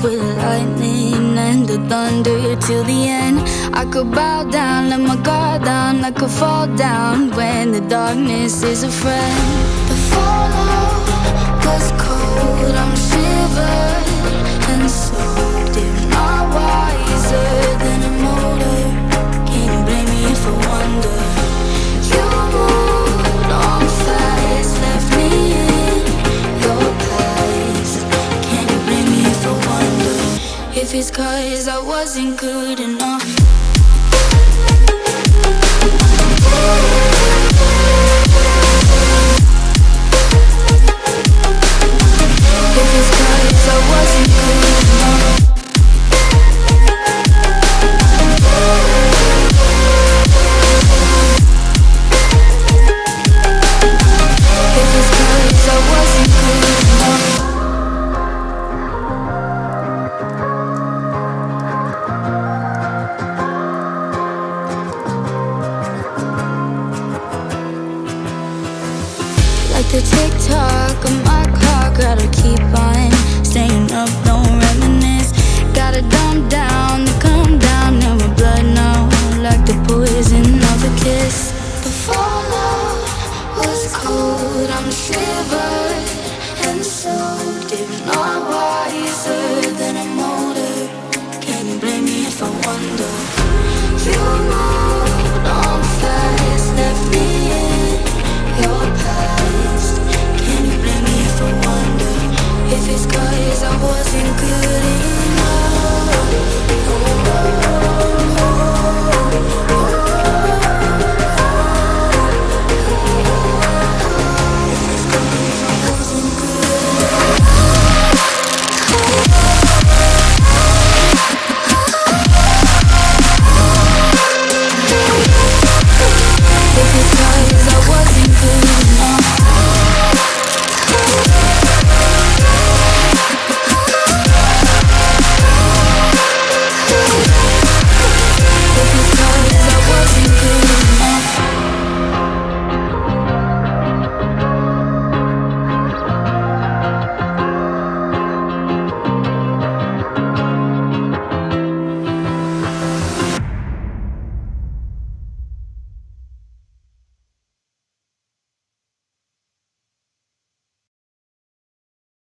with lightning and the thunder till the end. I could bow down, let my guard down. I could fall down when the darkness is a friend. The fallout was cold, I'm shivered and soaked. If not wiser than a motor, can you blame me if I wonder? You moved on fast, left me in your past. Can you blame me if I wonder? If it's 'cause I wasn't good enough. If it's 'cause I wasn't good enough. If it's 'cause I wasn't good enough. Like the tick-tock of my clock, gotta keep